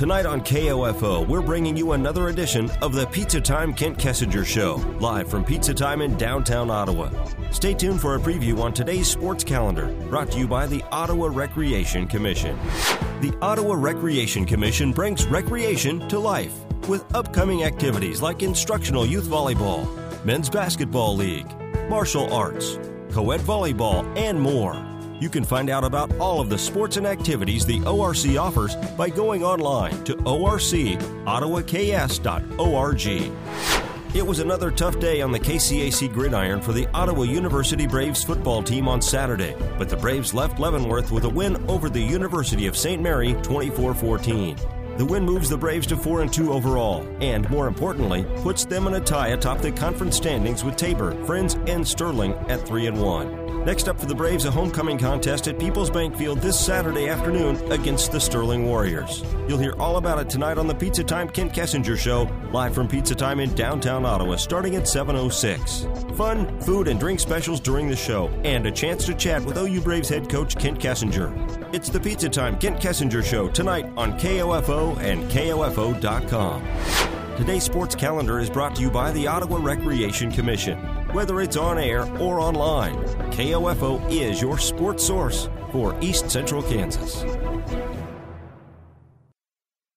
Tonight on KOFO, we're bringing you another edition of the Pizza Time Kent Kessinger Show, live from Pizza Time in downtown Ottawa. Stay tuned for a preview on today's sports calendar, brought to you by the Ottawa Recreation Commission. The Ottawa Recreation Commission brings recreation to life with upcoming activities like instructional youth volleyball, men's basketball league, martial arts, co-ed volleyball, and more. You can find out about all of the sports and activities the ORC offers by going online to orcottawaks.org. It was another tough day on the KCAC gridiron for the Ottawa University Braves football team on Saturday, but the Braves left Leavenworth with a win over the University of St. Mary 24-14. The win moves the Braves to 4-2 overall, and more importantly, puts them in a tie atop the conference standings with Tabor, Friends, and Sterling at 3-1. Next up for the Braves, a homecoming contest at Peoples Bank Field this Saturday afternoon against the Sterling Warriors. You'll hear all about it tonight on the Pizza Time Kent Kessinger Show, live from Pizza Time in downtown Ottawa, starting at 7:06. Fun, food, and drink specials during the show, and a chance to chat with OU Braves head coach Kent Kessinger. It's the Pizza Time Kent Kessinger Show tonight on KOFO and KOFO.com. Today's sports calendar is brought to you by the Ottawa Recreation Commission. Whether it's on air or online, KOFO is your sports source for East Central Kansas.